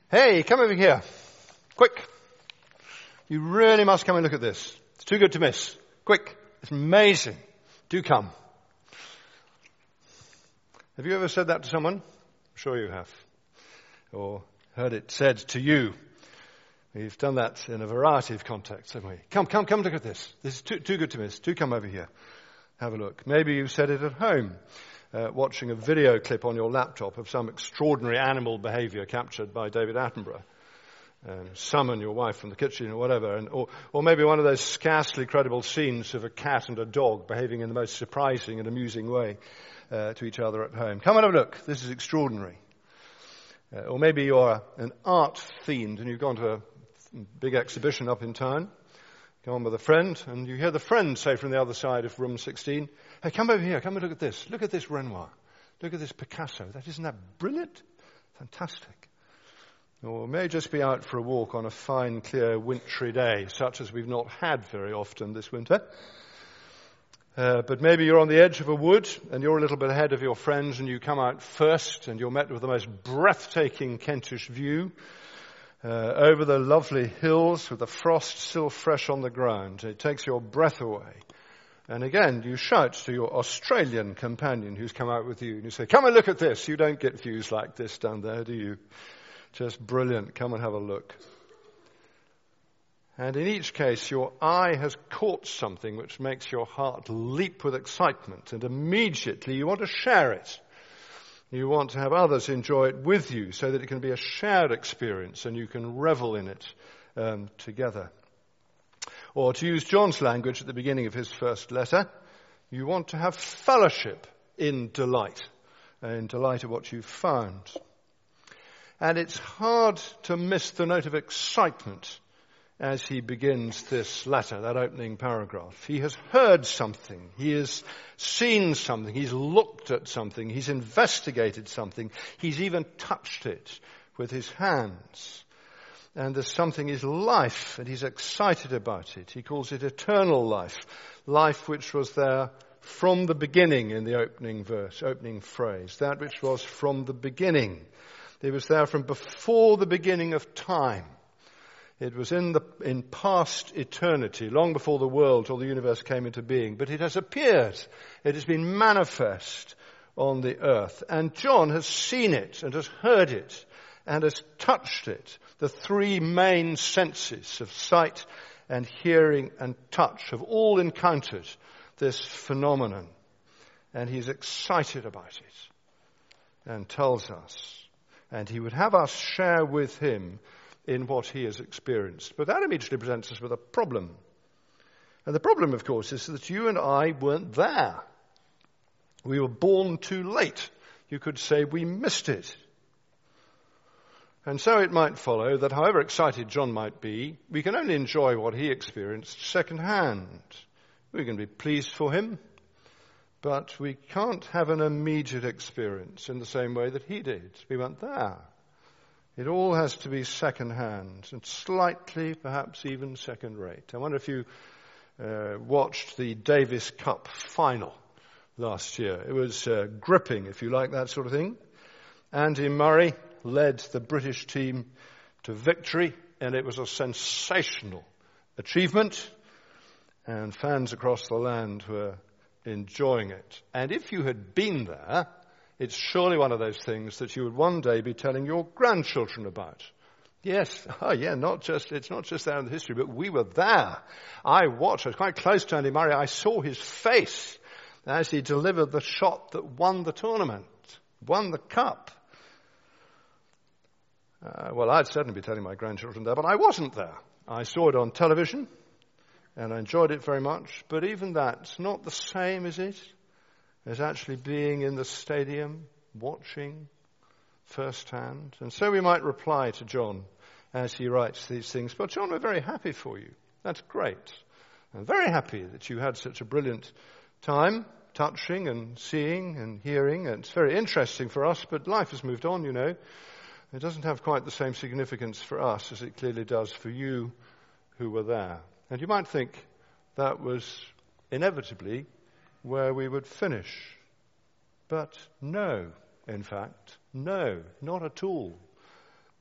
Hey, come over here. Quick. You really must come and look at this. It's too good to miss. Quick. It's amazing. Do come. Have you ever said that to someone? I'm sure you have. Or heard it said to you. We've done that in a variety of contexts, haven't we? Come look at this. This is too good to miss. Do come over here. Have a look. Maybe you said it at home, watching a video clip on your laptop of some extraordinary animal behavior captured by David Attenborough. Summon your wife from the kitchen or whatever. Or maybe one of those scarcely credible scenes of a cat and a dog behaving in the most surprising and amusing way to each other at home. Come and have a look. This is extraordinary. Or maybe you're an art fiend and you've gone to a big exhibition up in town. Go on with a friend, and you hear the friend say from the other side of room 16, hey, come over here, come and look at this. Look at this Renoir. Look at this Picasso. Isn't that brilliant? Fantastic. Or may just be out for a walk on a fine, clear, wintry day, such as we've not had very often this winter. But maybe you're on the edge of a wood, and you're a little bit ahead of your friends, and you come out first, and you're met with the most breathtaking Kentish view, over the lovely hills with the frost still fresh on the ground. It takes your breath away. And again, you shout to your Australian companion who's come out with you, and you say, come and look at this. You don't get views like this down there, do you? Just brilliant. Come and have a look. And in each case, your eye has caught something which makes your heart leap with excitement, and immediately you want to share it. You want to have others enjoy it with you so that it can be a shared experience and you can revel in it together. Or to use John's language at the beginning of his first letter, you want to have fellowship in delight of what you've found. And it's hard to miss the note of excitement as he begins this letter, that opening paragraph. He has heard something. He has seen something. He's looked at something. He's investigated something. He's even touched it with his hands. And there's something is life, and he's excited about it. He calls it eternal life, life which was there from the beginning in the opening phrase, that which was from the beginning. It was there from before the beginning of time. It was in past eternity, long before the world or the universe came into being. But it has appeared. It has been manifest on the earth. And John has seen it and has heard it and has touched it. The three main senses of sight and hearing and touch have all encountered this phenomenon. And he's excited about it and tells us. And he would have us share with him in what he has experienced. But that immediately presents us with a problem. And the problem, of course, is that you and I weren't there. We were born too late. You could say we missed it. And so it might follow that however excited John might be, we can only enjoy what he experienced secondhand. We can be pleased for him, but we can't have an immediate experience in the same way that he did. We weren't there. It all has to be second-hand and slightly, perhaps even second-rate. I wonder if you watched the Davis Cup final last year. It was gripping, if you like that sort of thing. Andy Murray led the British team to victory, and it was a sensational achievement, and fans across the land were enjoying it. And if you had been there, it's surely one of those things that you would one day be telling your grandchildren about. Yes, it's not just there in the history, but we were there. I watched, I was quite close to Andy Murray. I saw his face as he delivered the shot that won the tournament, won the cup. Well, I'd certainly be telling my grandchildren there, but I wasn't there. I saw it on television, and I enjoyed it very much. But even that's not the same, is it? As actually being in the stadium, watching firsthand. And so we might reply to John as he writes these things. But John, we're very happy for you. That's great. I'm very happy that you had such a brilliant time, touching and seeing and hearing. And it's very interesting for us, but life has moved on, you know. It doesn't have quite the same significance for us as it clearly does for you who were there. And you might think that was inevitably where we would finish. But no, in fact, no, not at all.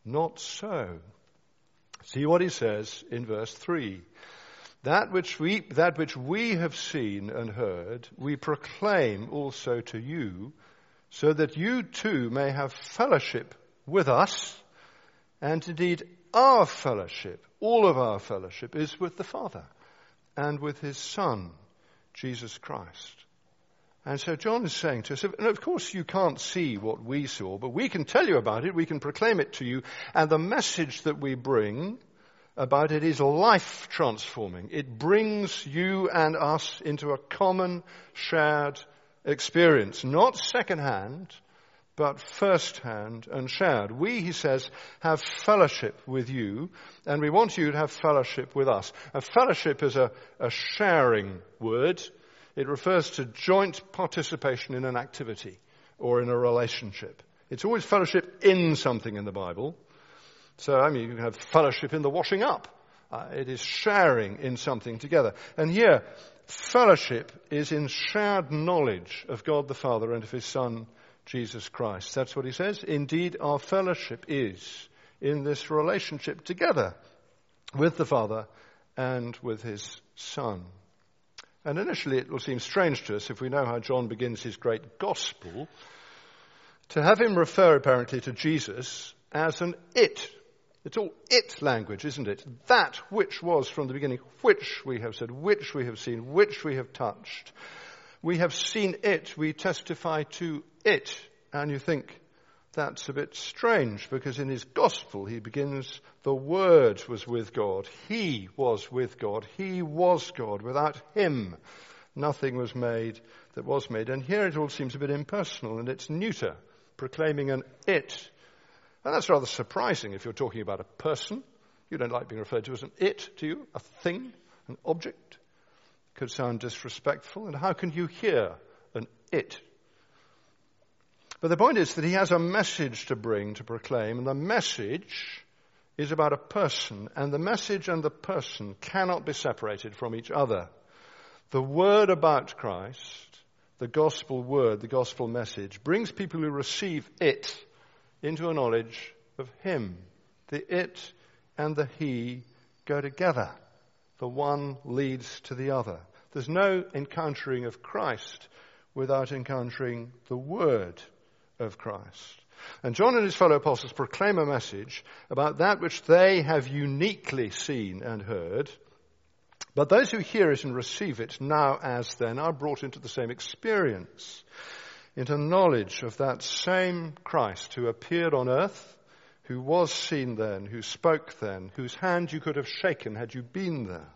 Not so. See what he says in verse 3. That which we have seen and heard, we proclaim also to you, so that you too may have fellowship with us. And indeed, our fellowship, all of our fellowship, is with the Father and with his Son, Jesus Christ. And so John is saying to us, and of course you can't see what we saw, but we can tell you about it, we can proclaim it to you, and the message that we bring about it is life transforming. It brings you and us into a common shared experience, not second-hand, but first-hand and shared. We, he says, have fellowship with you, and we want you to have fellowship with us. A fellowship is a sharing word. It refers to joint participation in an activity or in a relationship. It's always fellowship in something in the Bible. So, you can have fellowship in the washing up. It is sharing in something together. And here, fellowship is in shared knowledge of God the Father and of his Son, Jesus Christ. That's what he says. Indeed, our fellowship is in this relationship together with the Father and with his Son. And initially it will seem strange to us, if we know how John begins his great gospel, to have him refer apparently to Jesus as an it. It's all it language, isn't it? That which was from the beginning, which we have said, which we have seen, which we have touched. We have seen it, we testify to it. And you think that's a bit strange, because in his gospel he begins, the Word was with God. He was with God. He was God. Without him, nothing was made that was made. And here it all seems a bit impersonal, and it's neuter, proclaiming an it. And that's rather surprising if you're talking about a person. You don't like being referred to as an it, do you? A thing, an object. Could sound disrespectful. And how can you hear an it? But the point is that he has a message to bring, to proclaim, and the message is about a person, and the message and the person cannot be separated from each other. The word about Christ, the gospel word, the gospel message, brings people who receive it into a knowledge of him. The it and the he go together. The one leads to the other. There's no encountering of Christ without encountering the word of Christ. And John and his fellow apostles proclaim a message about that which they have uniquely seen and heard. But those who hear it and receive it now as then are brought into the same experience, into knowledge of that same Christ who appeared on earth, who was seen then, who spoke then, whose hand you could have shaken had you been there.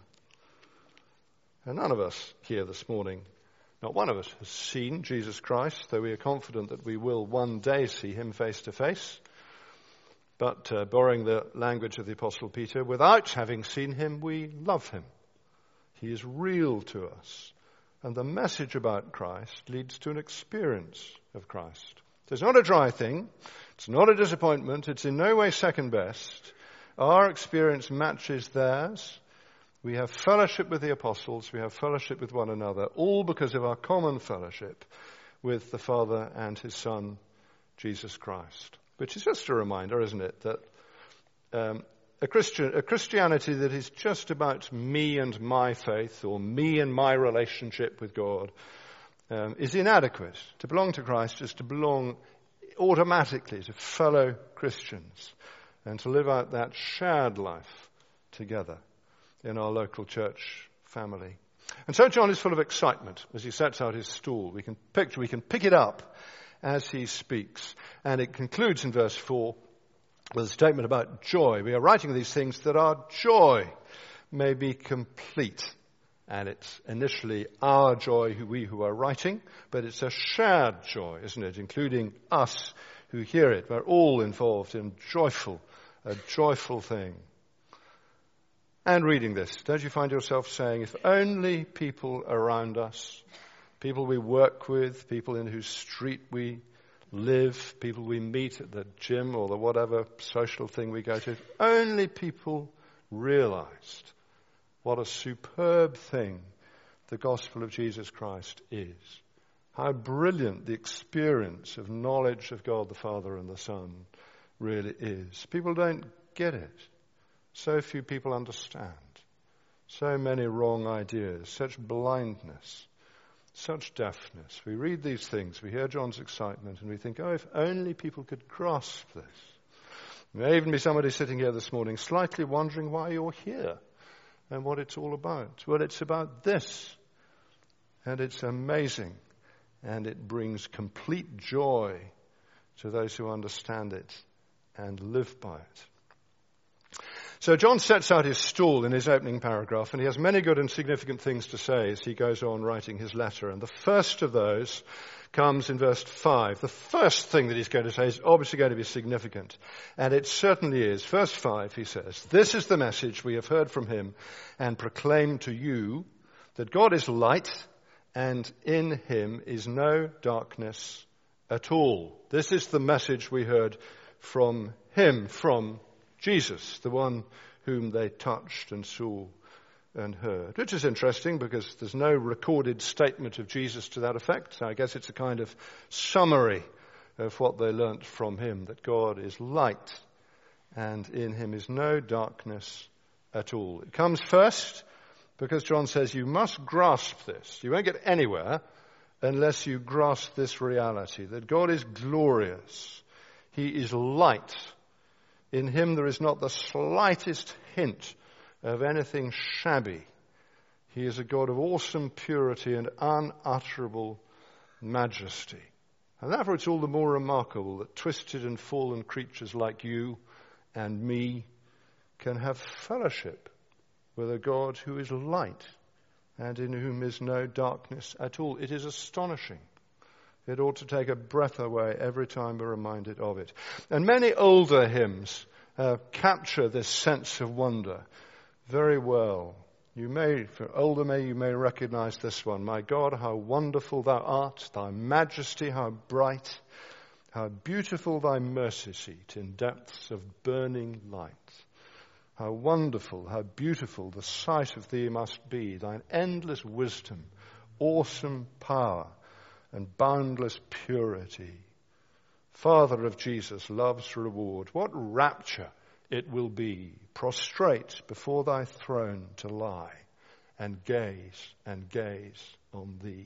And none of us here this morning, not one of us, has seen Jesus Christ, though we are confident that we will one day see him face to face. But borrowing the language of the Apostle Peter, without having seen him, we love him. He is real to us. And the message about Christ leads to an experience of Christ. So it's not a dry thing. It's not a disappointment. It's in no way second best. Our experience matches theirs. We have fellowship with the apostles. We have fellowship with one another, all because of our common fellowship with the Father and his Son, Jesus Christ. Which is just a reminder, isn't it, that a Christianity that is just about me and my faith, or me and my relationship with God, is inadequate. To belong to Christ is to belong automatically to fellow Christians and to live out that shared life together in our local church family. And so John is full of excitement as he sets out his stall. We can pick it up as he speaks. And it concludes in verse 4 with a statement about joy. We are writing these things that our joy may be complete. And it's initially our joy, we who are writing, but it's a shared joy, isn't it? Including us who hear it. We're all involved in a joyful thing. And reading this, don't you find yourself saying, if only people around us, people we work with, people in whose street we live, people we meet at the gym or the whatever social thing we go to, if only people realized what a superb thing the gospel of Jesus Christ is. How brilliant the experience of knowledge of God the Father and the Son really is. People don't get it. So few people understand. So many wrong ideas, such blindness, such deafness. We read these things, we hear John's excitement, and we think, oh, if only people could grasp this. There may even be somebody sitting here this morning slightly wondering why you're here and what it's all about. Well, it's about this, and it's amazing, and it brings complete joy to those who understand it and live by it. So John sets out his stall in his opening paragraph, and he has many good and significant things to say as he goes on writing his letter. And the first of those comes in verse 5. The first thing that he's going to say is obviously going to be significant, and it certainly is. Verse 5, he says, "This is the message we have heard from him and proclaim to you, that God is light, and in him is no darkness at all." This is the message we heard from him, from Jesus, the one whom they touched and saw and heard. Which is interesting because there's no recorded statement of Jesus to that effect. So I guess it's a kind of summary of what they learnt from him, that God is light and in him is no darkness at all. It comes first because John says you must grasp this. You won't get anywhere unless you grasp this reality, that God is glorious. He is light. In him there is not the slightest hint of anything shabby. He is a God of awesome purity and unutterable majesty. And therefore it's all the more remarkable that twisted and fallen creatures like you and me can have fellowship with a God who is light and in whom is no darkness at all. It is astonishing. It ought to take a breath away every time we're reminded of it. And many older hymns capture this sense of wonder very well. You may recognize this one. My God, how wonderful thou art, thy majesty, how bright, how beautiful thy mercy seat in depths of burning light. How wonderful, how beautiful the sight of thee must be, thine endless wisdom, awesome power, and boundless purity. Father of Jesus, love's reward, what rapture it will be, prostrate before thy throne to lie and gaze on thee.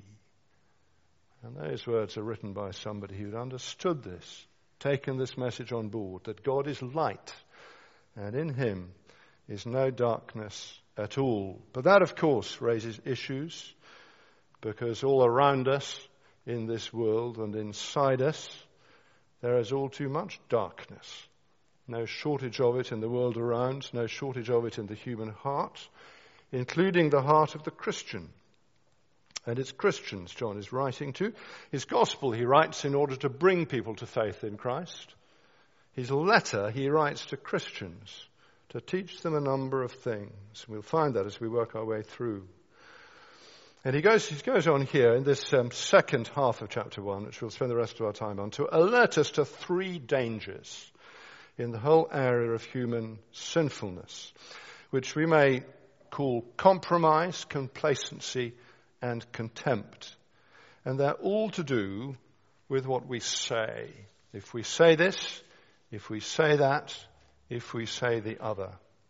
And those words are written by somebody who'd understood this, taken this message on board, that God is light and in him is no darkness at all. But that, of course, raises issues, because all around us in this world and inside us, there is all too much darkness. No shortage of it in the world around, no shortage of it in the human heart, including the heart of the Christian. And it's Christians John is writing to. His gospel he writes in order to bring people to faith in Christ. His letter he writes to Christians to teach them a number of things. We'll find that as we work our way through. And he goes on here in this second half of chapter 1, which we'll spend the rest of our time on, to alert us to three dangers in the whole area of human sinfulness, which we may call compromise, complacency, and contempt. And they're all to do with what we say. If we say this, if we say that, if we say the other.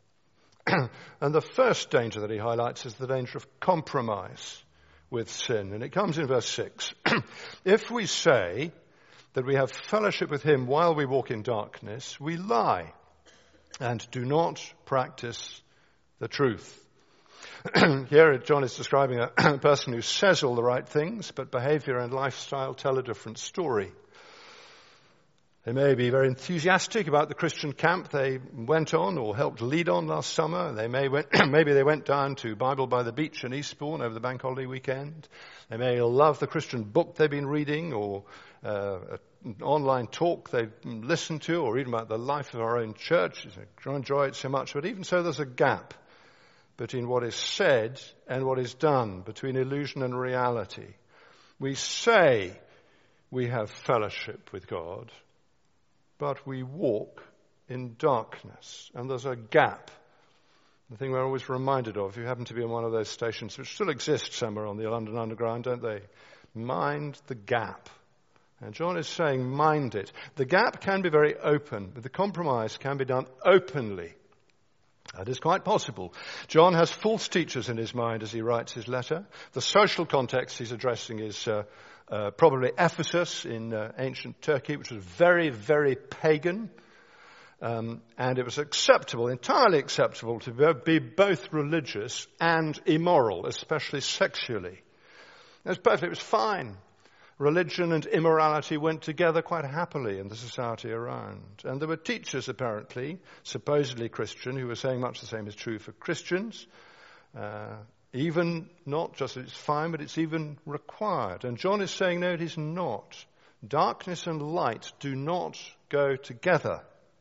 And the first danger that he highlights is the danger of compromise with sin. And it comes in verse 6. If we say that we have fellowship with him while we walk in darkness, we lie and do not practice the truth. Here John is describing a person who says all the right things, but behavior and lifestyle tell a different story. They may be very enthusiastic about the Christian camp they went on or helped lead on last summer. Maybe they went down to Bible by the Beach in Eastbourne over the bank holiday weekend. They may love the Christian book they've been reading, or an online talk they've listened to, or even about the life of our own church. They enjoy it so much. But even so, there's a gap between what is said and what is done, between illusion and reality. We say we have fellowship with God, but we walk in darkness. And there's a gap. The thing we're always reminded of, if you happen to be on one of those stations, which still exist somewhere on the London Underground, don't they? Mind the gap. And John is saying, mind it. The gap can be very open, but the compromise can be done openly. That is quite possible. John has false teachers in his mind as he writes his letter. The social context he's addressing is probably Ephesus in ancient Turkey, which was very, very pagan. And it was acceptable, entirely acceptable, to be both religious and immoral, especially sexually. It was fine. Religion and immorality went together quite happily in the society around. And there were teachers, apparently, supposedly Christian, who were saying much the same is true for Christians. Even not just that it's fine, but it's even required. And John is saying, no, it is not. Darkness and light do not go together.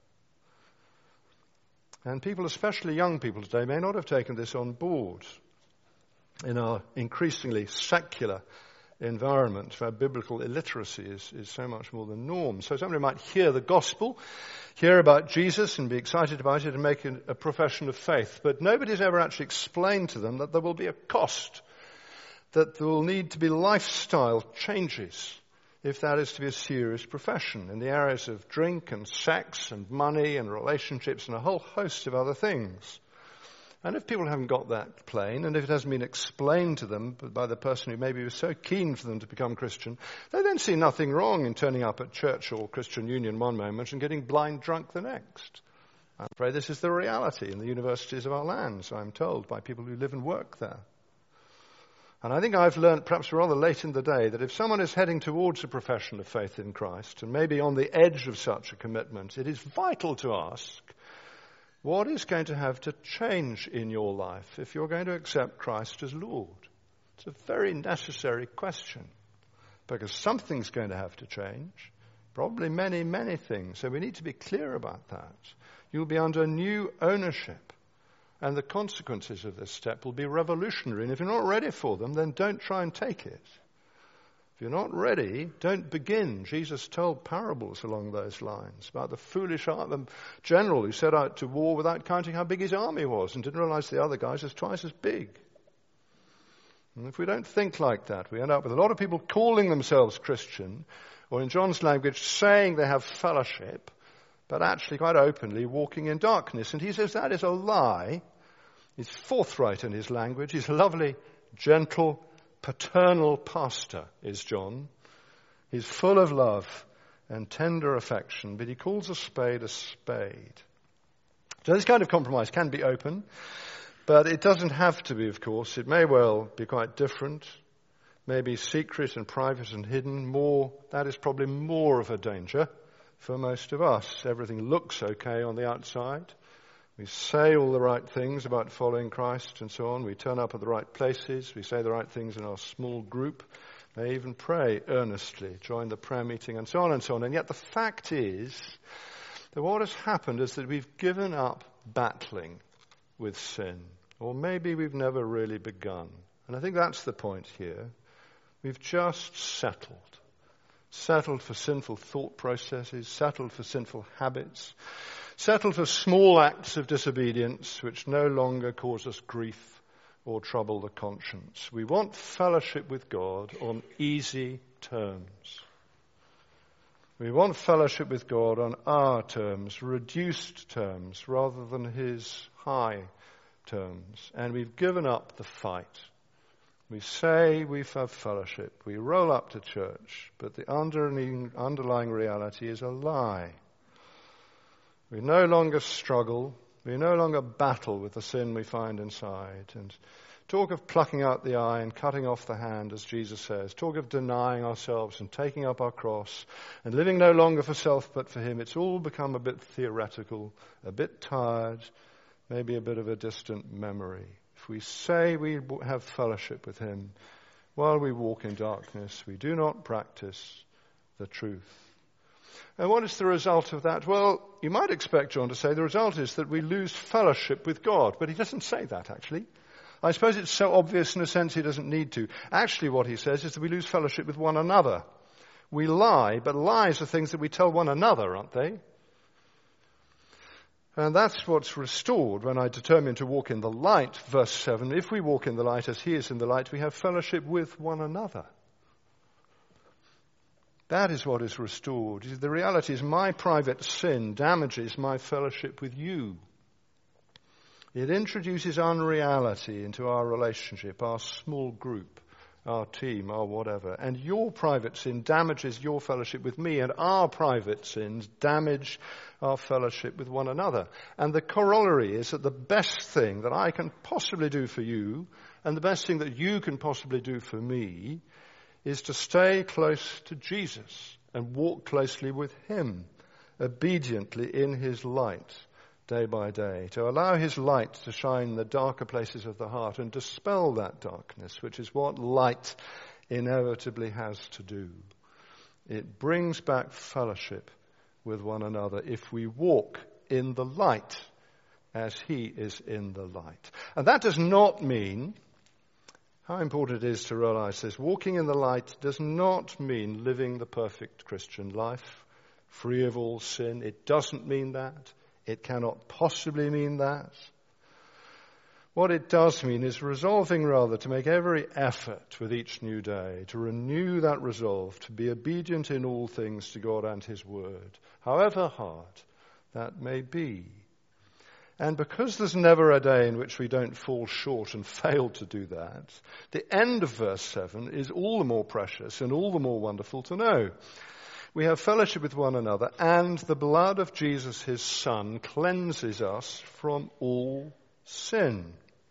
And people, especially young people today, may not have taken this on board in our increasingly secular environment where biblical illiteracy is so much more the norm. So somebody might hear the gospel, hear about Jesus and be excited about it and make a profession of faith. But nobody's ever actually explained to them that there will be a cost, that there will need to be lifestyle changes if that is to be a serious profession in the areas of drink and sex and money and relationships and a whole host of other things. And if people haven't got that plain, and if it hasn't been explained to them by the person who maybe was so keen for them to become Christian, they then see nothing wrong in turning up at church or Christian Union one moment and getting blind drunk the next. I'm afraid this is the reality in the universities of our lands, I'm told, by people who live and work there. And I think I've learned, perhaps rather late in the day, that if someone is heading towards a profession of faith in Christ, and maybe on the edge of such a commitment, it is vital to ask, what is going to have to change in your life if you're going to accept Christ as Lord? It's a very necessary question, because something's going to have to change, probably many, many things. So we need to be clear about that. You'll be under new ownership, and the consequences of this step will be revolutionary. And if you're not ready for them, then don't try and take it. If you're not ready, don't begin. Jesus told parables along those lines about the foolish general who set out to war without counting how big his army was and didn't realize the other guys was twice as big. And if we don't think like that, we end up with a lot of people calling themselves Christian, or in John's language, saying they have fellowship, but actually quite openly walking in darkness. And he says that is a lie. He's forthright in his language. He's a lovely, gentle, paternal pastor is John. He's full of love and tender affection, but he calls a spade a spade. So this kind of compromise can be open, but it doesn't have to be, of course. It may well be quite different, maybe secret and private and hidden. That is probably more of a danger for most of us. Everything looks okay on the outside. We say all the right things about following Christ and so on. We turn up at the right places. We say the right things in our small group. May even pray earnestly, join the prayer meeting and so on and so on. And yet the fact is that what has happened is that we've given up battling with sin. Or maybe we've never really begun. And I think that's the point here. We've just settled. Settled for sinful thought processes, settled for sinful habits, settled for small acts of disobedience which no longer cause us grief or trouble the conscience. We want fellowship with God on easy terms. We want fellowship with God on our terms, reduced terms, rather than his high terms. And we've given up the fight. We say we have fellowship. We roll up to church, but the underlying reality is a lie. We no longer struggle. We no longer battle with the sin we find inside. And talk of plucking out the eye and cutting off the hand, as Jesus says. Talk of denying ourselves and taking up our cross and living no longer for self but for him. It's all become a bit theoretical, a bit tired, maybe a bit of a distant memory. If we say we have fellowship with him while we walk in darkness, we do not practice the truth. And what is the result of that? Well, you might expect John to say the result is that we lose fellowship with God, but he doesn't say that, actually. I suppose it's so obvious in a sense he doesn't need to. Actually, what he says is that we lose fellowship with one another. We lie, but lies are things that we tell one another, aren't they? And that's what's restored when I determine to walk in the light, verse 7. If we walk in the light as he is in the light, we have fellowship with one another. That is what is restored. The reality is my private sin damages my fellowship with you. It introduces unreality into our relationship, our small group, our team, our whatever. And your private sin damages your fellowship with me, and our private sins damage our fellowship with one another. And the corollary is that the best thing that I can possibly do for you, and the best thing that you can possibly do for me, is to stay close to Jesus and walk closely with him, obediently in his light, day by day, to allow his light to shine in the darker places of the heart and dispel that darkness, which is what light inevitably has to do. It brings back fellowship with one another if we walk in the light as he is in the light. And that does not mean, how important it is to realize this, walking in the light does not mean living the perfect Christian life, free of all sin. It doesn't mean that. It cannot possibly mean that. What it does mean is resolving rather to make every effort with each new day, to renew that resolve, to be obedient in all things to God and his word, however hard that may be. And because there's never a day in which we don't fall short and fail to do that, the end of verse 7 is all the more precious and all the more wonderful to know. We have fellowship with one another, and the blood of Jesus, his Son, cleanses us from all sin.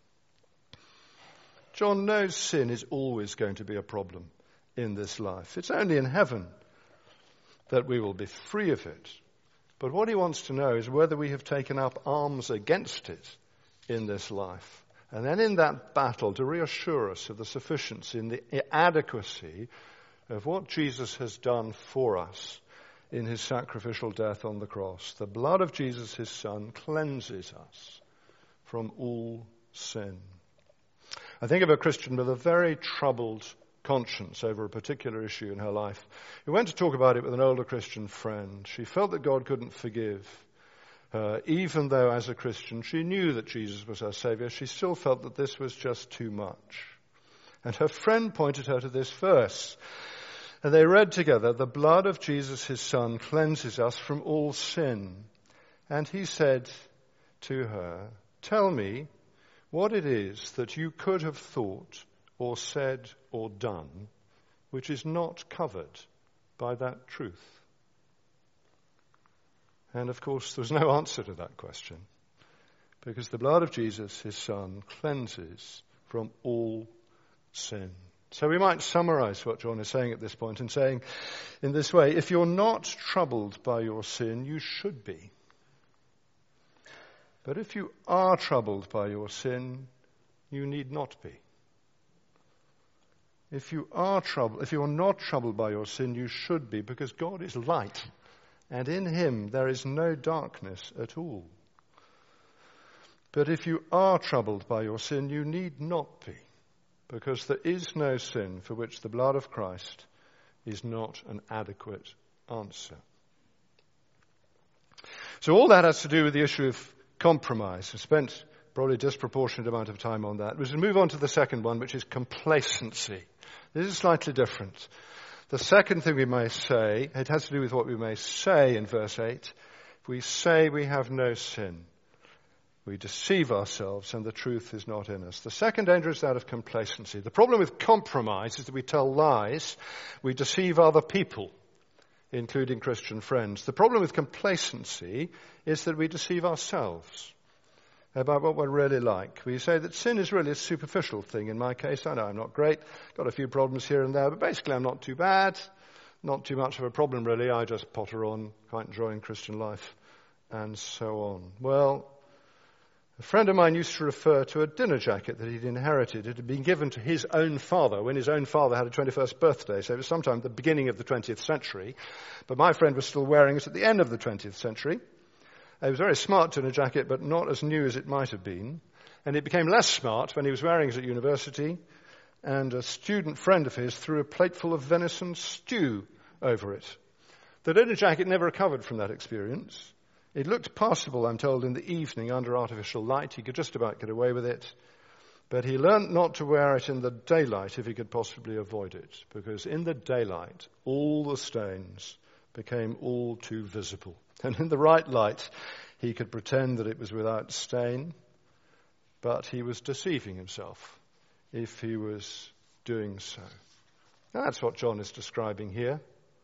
John knows sin is always going to be a problem in this life. It's only in heaven that we will be free of it. But what he wants to know is whether we have taken up arms against it in this life. And then in that battle to reassure us of the sufficiency and the adequacy of what Jesus has done for us in his sacrificial death on the cross. The blood of Jesus, his Son, cleanses us from all sin. I think of a Christian with a very troubled conscience over a particular issue in her life, who went to talk about it with an older Christian friend. She felt that God couldn't forgive her, even though as a Christian she knew that Jesus was her Savior. She still felt that this was just too much. And her friend pointed her to this verse. And they read together, the blood of Jesus, his Son, cleanses us from all sin. And he said to her, tell me what it is that you could have thought or said or done which is not covered by that truth. And of course, there's no answer to that question, because the blood of Jesus, his Son, cleanses from all sin. So we might summarize what John is saying at this point in saying in this way, if you're not troubled by your sin, you should be. But if you are troubled by your sin, you need not be. If you're not troubled by your sin, you should be, because God is light, and in him there is no darkness at all. But if you are troubled by your sin, you need not be, because there is no sin for which the blood of Christ is not an adequate answer. So all that has to do with the issue of compromise. I spent probably a disproportionate amount of time on that. We should move on to the second one, which is complacency. This is slightly different. The second thing we may say, it has to do with what we may say in verse 8. If we say we have no sin, we deceive ourselves and the truth is not in us. The second danger is that of complacency. The problem with compromise is that we tell lies, we deceive other people, including Christian friends. The problem with complacency is that we deceive ourselves about what we're really like. We say that sin is really a superficial thing. In my case, I know I'm not great, got a few problems here and there, but basically I'm not too bad, not too much of a problem really. I just potter on, quite enjoying Christian life, and so on. Well, a friend of mine used to refer to a dinner jacket that he'd inherited. It had been given to his own father when his own father had a 21st birthday, so it was sometime at the beginning of the 20th century. But my friend was still wearing it at the end of the 20th century. It was a very smart dinner jacket, but not as new as it might have been. And it became less smart when he was wearing it at university, and a student friend of his threw a plateful of venison stew over it. The dinner jacket never recovered from that experience. It looked passable, I'm told, in the evening under artificial light. He could just about get away with it. But he learnt not to wear it in the daylight if he could possibly avoid it, because in the daylight all the stains became all too visible. And in the right light he could pretend that it was without stain, but he was deceiving himself if he was doing so. That's what John is describing here.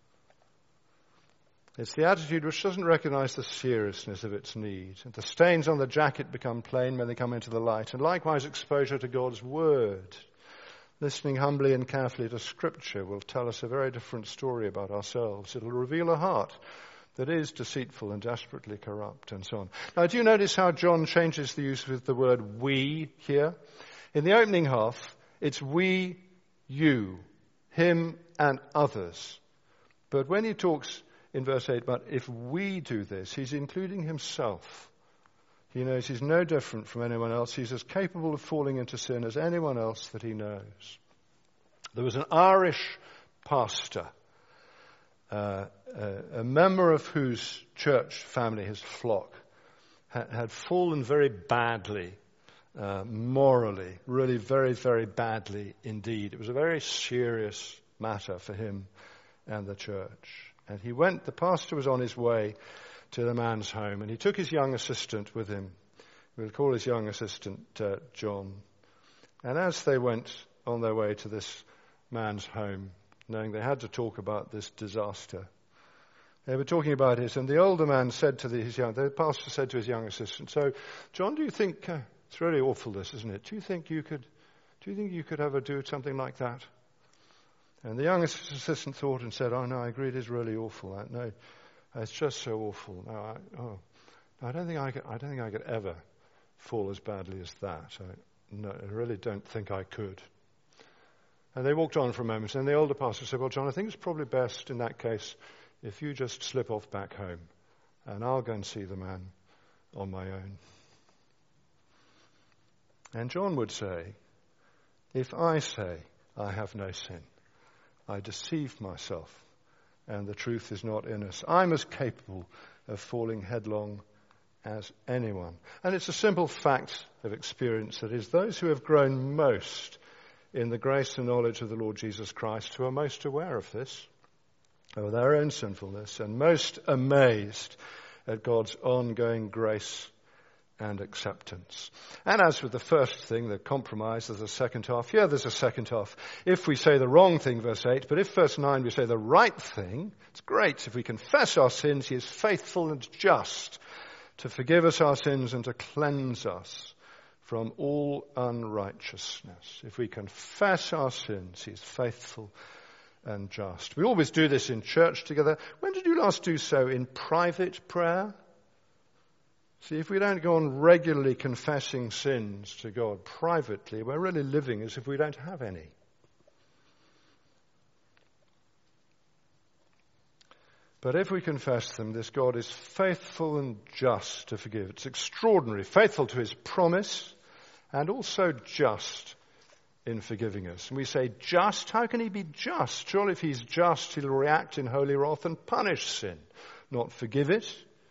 It's the attitude which doesn't recognize the seriousness of its need. And the stains on the jacket become plain when they come into the light. And likewise, exposure to God's word, listening humbly and carefully to Scripture, will tell us a very different story about ourselves. It'll reveal a heart that is deceitful and desperately corrupt, and so on. Now, do you notice how John changes the use of the word we here? In the opening half, it's we, you, him and others. But when he talks in verse 8, but if we do this, he's including himself. He knows he's no different from anyone else. He's as capable of falling into sin as anyone else that he knows. There was an Irish pastor, a member of whose church family, his flock, had fallen very badly, morally, really very, very badly indeed. It was a very serious matter for him and the church. And the pastor was on his way to the man's home, and he took his young assistant with him. We'll call his young assistant John. And as they went on their way to this man's home, knowing they had to talk about this disaster, they were talking about it, and the older man said to the pastor said to his young assistant, "So, John, do you think it's really awful, this, isn't it? Do you think you could ever do something like that?" And the young assistant thought and said, "Oh no, I agree, it is really awful. No, it's just so awful. No, I don't think I could ever fall as badly as that. I really don't think I could." And they walked on for a moment, and the older pastor said, "Well, John, I think it's probably best in that case if you just slip off back home, and I'll go and see the man on my own." And John would say, "If I say I have no sin, I deceive myself, and the truth is not in us. I'm as capable of falling headlong as anyone." And it's a simple fact of experience that is those who have grown most in the grace and knowledge of the Lord Jesus Christ who are most aware of this, of their own sinfulness, and most amazed at God's ongoing grace and acceptance. And as with the first thing, the compromise, there's a second half. Yeah, there's a second half. If we say the wrong thing, verse 8, but if verse 9 we say the right thing, it's great. If we confess our sins, he is faithful and just to forgive us our sins and to cleanse us from all unrighteousness. If we confess our sins, he is faithful and just. We always do this in church together. When did you last do so? In private prayer? See, if we don't go on regularly confessing sins to God privately, we're really living as if we don't have any. But if we confess them, this God is faithful and just to forgive. It's extraordinary, faithful to his promise and also just in forgiving us. And we say, just? How can he be just? Surely if he's just, he'll react in holy wrath and punish sin, not forgive it.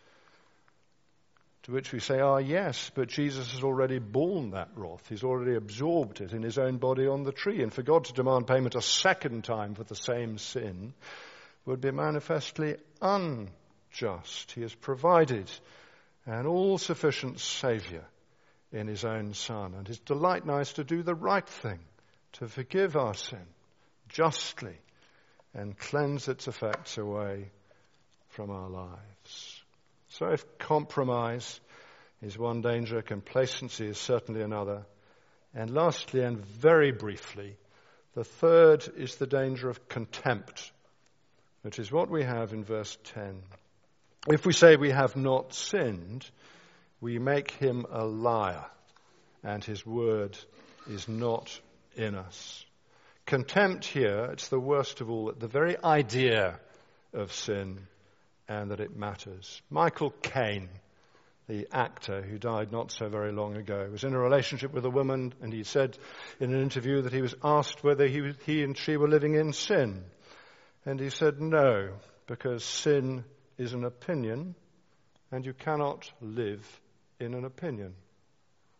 To which we say, yes, but Jesus has already borne that wrath. He's already absorbed it in his own body on the tree. And for God to demand payment a second time for the same sin would be manifestly unjust. He has provided an all-sufficient Saviour in his own Son. And his delight now is to do the right thing, to forgive our sin justly and cleanse its effects away from our lives. So if compromise is one danger, complacency is certainly another. And lastly, and very briefly, the third is the danger of contempt, which is what we have in verse 10. If we say we have not sinned, we make him a liar, and his word is not in us. Contempt here, it's the worst of all, at the very idea of sin and that it matters. Michael Caine, the actor who died not so very long ago, was in a relationship with a woman, and he said in an interview that he was asked whether he and she were living in sin. And he said no, because sin is an opinion, and you cannot live in an opinion.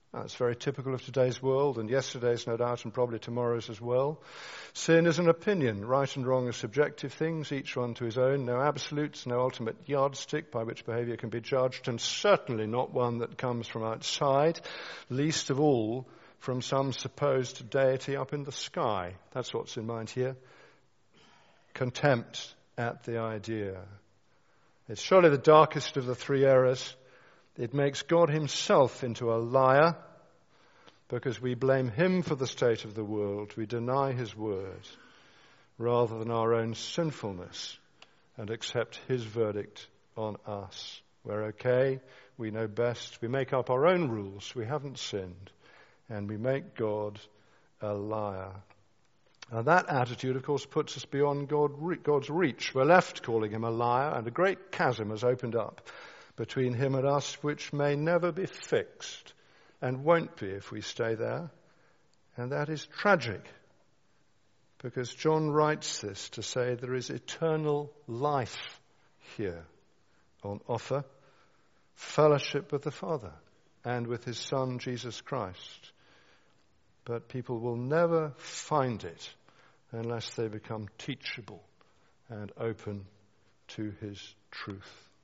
That's very typical of today's world, and yesterday's, no doubt, and probably tomorrow's as well. Sin is an opinion. Right and wrong are subjective things, each one to his own. No absolutes, no ultimate yardstick by which behavior can be judged, and certainly not one that comes from outside, least of all from some supposed deity up in the sky. That's what's in mind here. Contempt at the idea. It's surely the darkest of the three errors. It makes God himself into a liar because we blame him for the state of the world. We deny his word rather than our own sinfulness and accept his verdict on us. We're okay. We know best. We make up our own rules. We haven't sinned. And we make God a liar. And that attitude, of course, puts us beyond God's reach. We're left calling him a liar, and a great chasm has opened up between him and us, which may never be fixed and won't be if we stay there. And that is tragic, because John writes this to say there is eternal life here on offer, fellowship with the Father and with his Son, Jesus Christ. But people will never find it unless they become teachable and open to his truth.